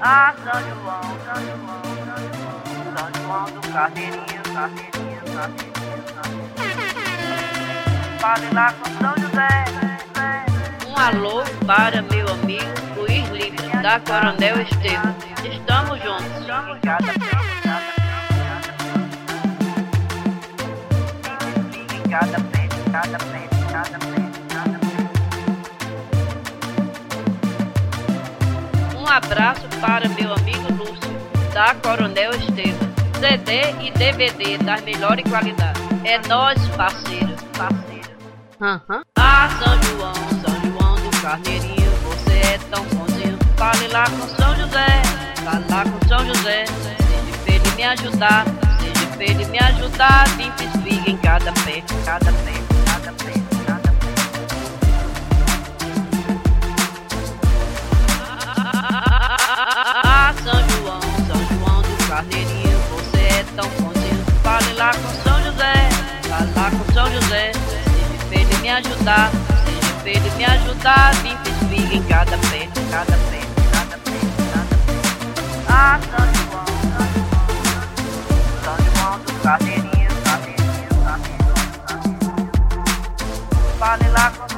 Ah, São João, São João, São João, São João do Carneirinho, Carneirinho, Carneirinho, Carneirinho. Fale lá com São José. Um alô para meu amigo Luiz Lima, da Coronel Estevam. Estamos juntos. Em cada pé, em cada pé, cada pé, cada pé, cada pé. Um abraço para meu amigo Lúcio, da Coronel Estevam. CD e DVD das melhores qualidades. É nós, parceiro, parceiro. Ah, São João do Carneirinho, você é tão bonzinho. Fale lá com São José, fale lá com São José. Seja pra ele me ajudar, seja pra ele me ajudar. Vim espiga em cada pé, Cada pé, cada pé, cada pé. Ah, São João do Carneirinho, você é tão bonzinho. Fale lá com São José, fale lá com São José. Seja pra ele me ajudar, seja pra ele me ajudar. Vim espiga em cada pé, Cada pé, cada pé, cada pé. Ah, São João, São João do Carneirinho, Carneirinho, Carneirinho, Carneirinho. Fale lá com